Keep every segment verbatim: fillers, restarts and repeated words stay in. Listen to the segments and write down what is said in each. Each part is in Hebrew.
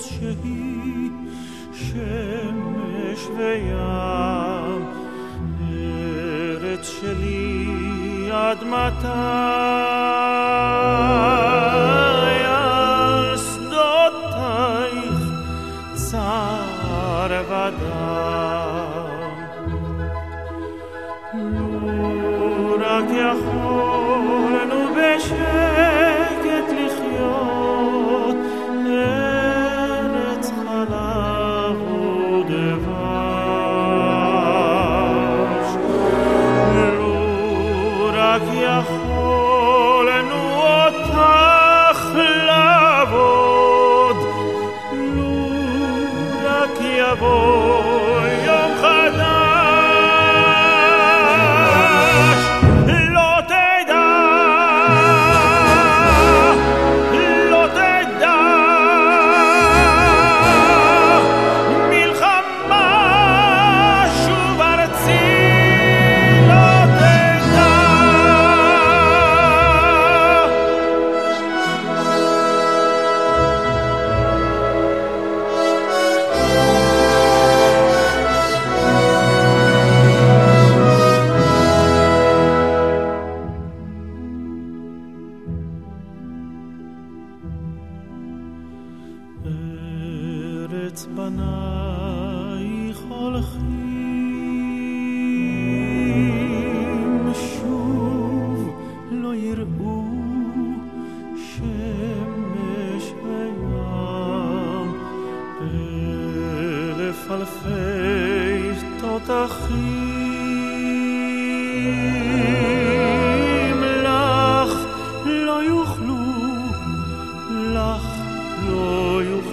שהיא שמש וים, ארץ שלי עד מתי, על שדותייך צער ודם. לו רק יכולנו בשקט לחיות, ארץ חלב ודבש. לו רק יכולנו אותך לעבוד, לו רק יבוא יום חדש. לא תדע, לא תדע מלחמה שוב ארצי, לא תדע. ארץ בנייך הולכים, שוב לא יראו שמש וים, אלף אלפי תותחים לך לא יוכלו, לך לא יוכלו.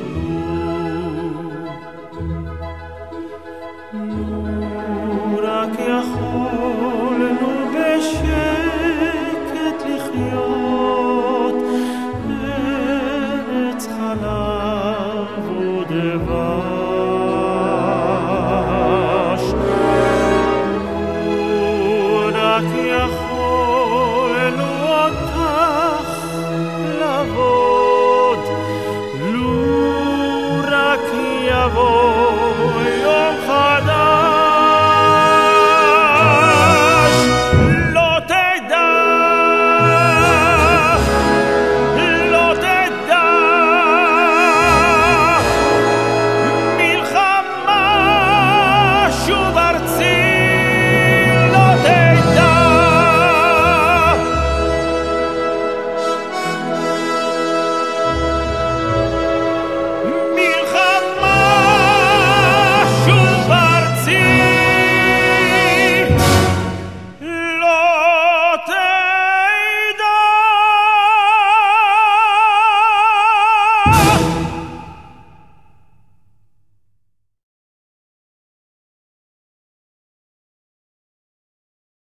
לו רק יכולנו בשקט לחיות, ארץ חלב ודבש. לו רק יכולנו אותך לעבוד, לו רק יבוא